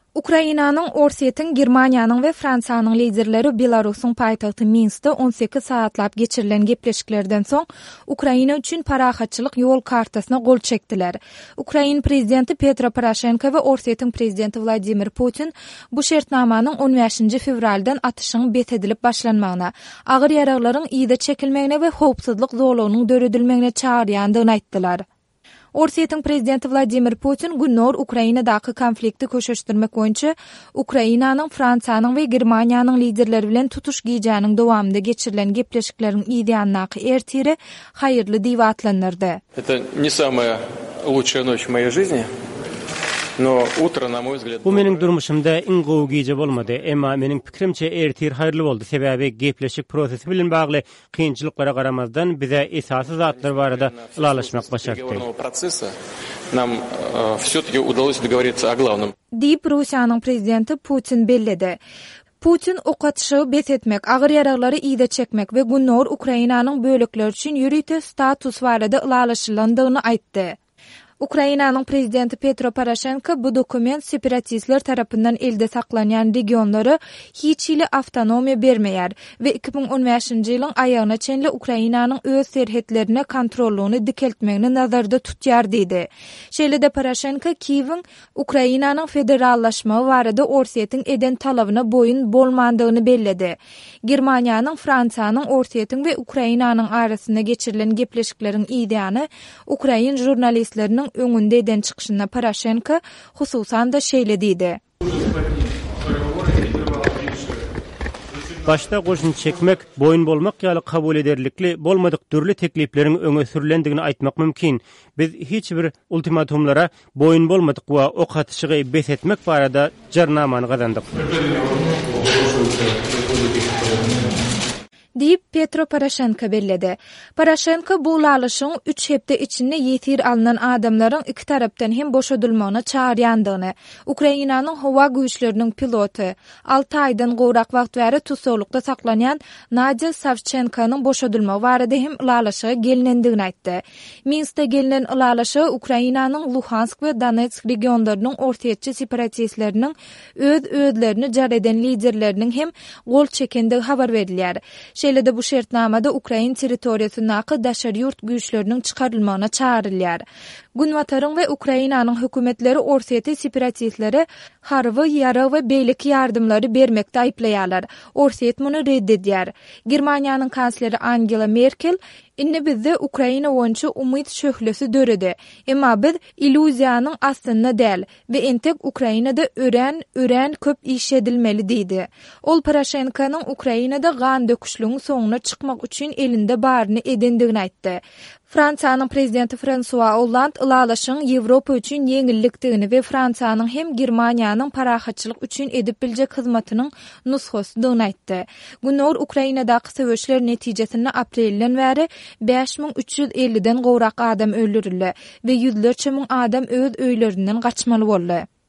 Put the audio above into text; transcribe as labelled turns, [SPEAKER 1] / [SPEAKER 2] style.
[SPEAKER 1] Ukrainanyň, Orsetň, Germaniýanyň we Fransiýanyň liderleri Belarusyň paýtagty Minskde 18 saatlap geçirilen gepleşiklerden soň Ukraina üçin parahatçylyk ýol kartasyna gol çekdiler. Ukraina prezidenti Petro Poroshenko we Orsetň prezidenti Vladimir Putin bu şertnamanyň 15-nji fevraldan atyşyň bet edilip başlanmagyna, agyr ýaraglaryň ýyda çekilmegine we howpsuzlyk zorlugynyň döredilmegine çağırýandygyny aýtdylar. Orsetň prezidenti Vladimir Putin günnor Ukrainadaky konflikti köşeşdirmek boýunça Ukrainanyň, Fransiýanyň we Germaniýanyň liderleri bilen tutuş gijanyň dowamında geçirilen gepleşikleriň ideýanyny ertiri haýyrly diýip atlanyrdy.
[SPEAKER 2] Это не самая лучшая ночь в моей жизни. No, утро, на мой взгляд,
[SPEAKER 3] bu meniň durmuşymda iň gowy gije bolmady, emma meniň pikirimçe ertir haýyrly boldy. Sebäbi gepleşik prosesi bilen bagly kynçylyklara garamazdan bize esasy zatlar barada ılalaşmak başardy.
[SPEAKER 2] Нам всё-таки удалось договориться о главном.
[SPEAKER 1] Diýip Russiýanyň prezidenti Putin belledi. Putin okatyşy bet etmek, agyr ýaraglary ýyda çekmek we günnor Ukrainanyň bölekleri üçin ýürüýte status barada ılalaşylandygyny aýtdy. Ukrainanyň prezidenti Petro Poroshenko bu dokument separatistler tarapyndan elde saklanýan regionlary hiç ile awtonomiýa bermeýär we 2015-nji ýylyň aýagyna çenli Ukrainanyň öz serhetlerini kontrollugyny dikeltmegini nazarda tutýar diýdi. Şeýle-de Poroshenko Kiýewiň Ukrainanyň federallaşmagy barada Orsetň eden talabyna boyun bolmandygyny belledi. Germaniýanyň, Fransiýanyň, Orsetň we Ukrainanyň arasynda geçirilen gepleşikleriň ideýany Ukrain jurnalistleriniň öňünde eden çykyşyna Poroshenko hususan da şeýle diýdi.
[SPEAKER 3] Başta goşun çekmek, boyun bolmak ýaly kabul ederlikli bolmadyk türlü teklipleriň öňe sürülendigini aýtmak mümkin. Biz hiç bir ultimatumlara boyun bolmadyk we ok atyşygy bet etmek barada jarnamany gazandyk.
[SPEAKER 1] Diýip Petro Poroshenko belledi. Poroshenko bu ulalyşyň 3 hepde içinde ýetir alınan adamlaryň iki tarapdan hem boşadylmagyna çağırýandygyny, Ukrainanyň howa güýçleriniň pilotu 6 aýdan gowrak wagt bäri tutsaglykda saklanýan Nadya Savchenkanyň boşadylmagy barada hem ulalyşyga gelinendigini aýtdy. Minskde gelinen ulalyşy Ukrainanyň Luhansk we Donetsk regionlarynyň ortaýetçi separatistleriniň özlerini jar eden liderleriniň hem gol çekendigi habar berilýär. Şeýle-de bu şertnamada Ukraina territoriýasyndaky daşary ýurt güýçleriniň çykarylmagyna çağırylýar. Günwataryň we Ukrainanyň hökümetleri Orsetý separatistleri harby, ýara we beýlik ýardymlary bermekde aýplaýarlar. Orset muny reddedýär. Germaniýanyň kansleri Angela Merkel "Inni bizde Ukraina boýunça umyt şöhlesi döredi. Emma biz illüziýanyň aslynda däl we entek Ukrainada ören köp iş edilmeli" diýdi. Ol Poroshenkonyň Ukrainada gan döküşlüğüň soňuna çykmak üçin elinde baryny edendigini aýtdy. Fransiýanyň prezidenti François Hollande ulalyşyň Ýewropa üçin ýeňillikdigini we Fransiýanyň hem Germaniýanyň parahatçylyk üçin edip biljek hyzmatynyň nusxasydygyny aýtdy. Günnor Ukrainadaky söwüşler netijesinde aprelden bäri 5350-den gowrak adam öldürildi we ýüzlerçe müň adam öz öýlerinden gaçmaly boldy.